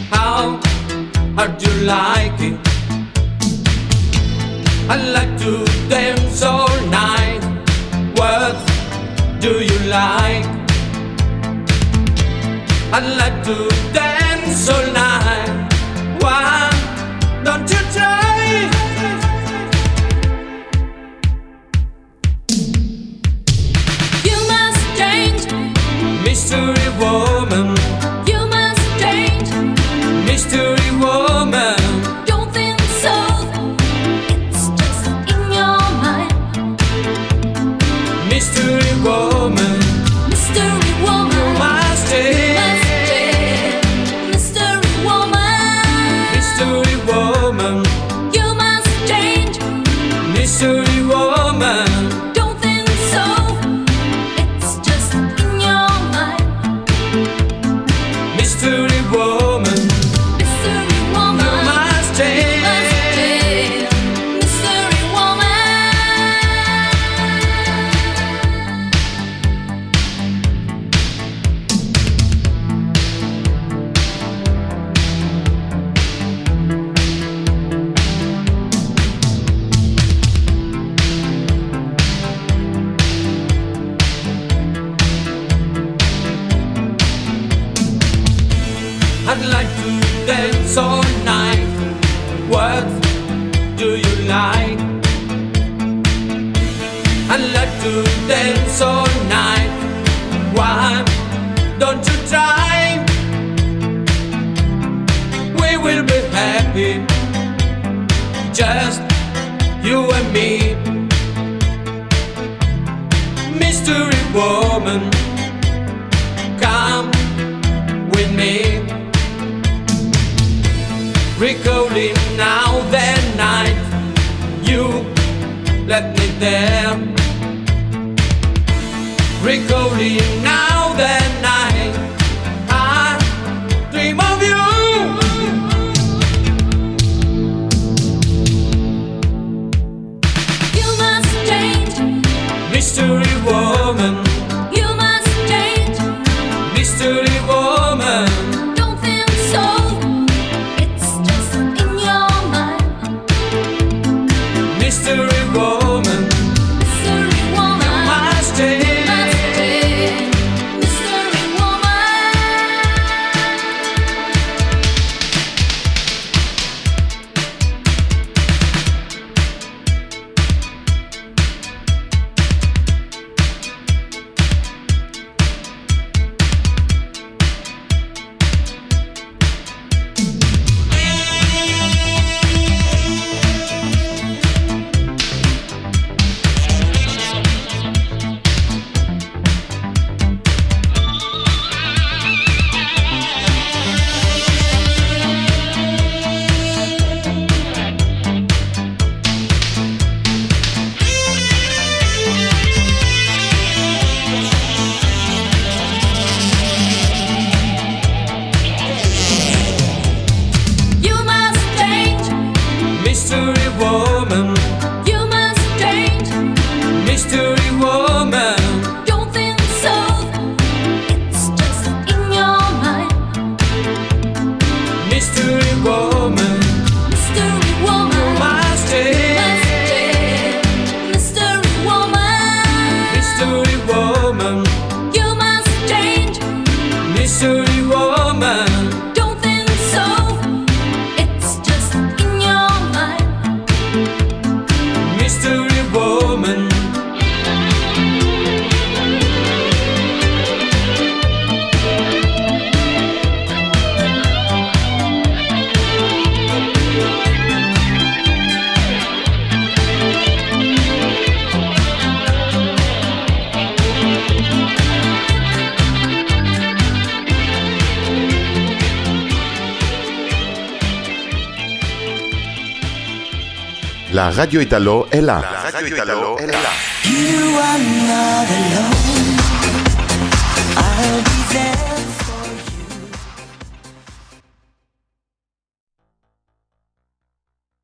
How'd you like it? I like to dance all night. What do you like? I like to dance all night. Why don't you try? You must change, mystery woman. You must change, mystery woman. Don't think so, it's just in your mind. Mystery woman. Mystery woman, You must change. mystery woman. Mystery woman. You must change, Mystery woman. don't think so, it's just in your mind. Mystery woman. Mystery woman, You must change. mystery woman. I'd like to dance all night. What do you like? I'd like to dance all night. Why don't you try? We will be happy, just you and me. Mystery woman, come with me. Recalling now that night you left me there. Recalling now that night I dream of you. You must change, Mystery woman. you must change, Mystery woman. don't think so, it's just in your mind. Mystery woman. Mystery woman, You must change. mystery woman. You must change, Mystery woman. you must change, Mystery woman. don't think so, it's just in your mind. Mystery woman. Mystery woman, Must change. mystery woman. Mystery woman. You must change, Mystery woman. don't think so, it's just in your mind. Mystery woman. La Radio Italo è là. La Radio Italo è là. You are not alone. I'll be there.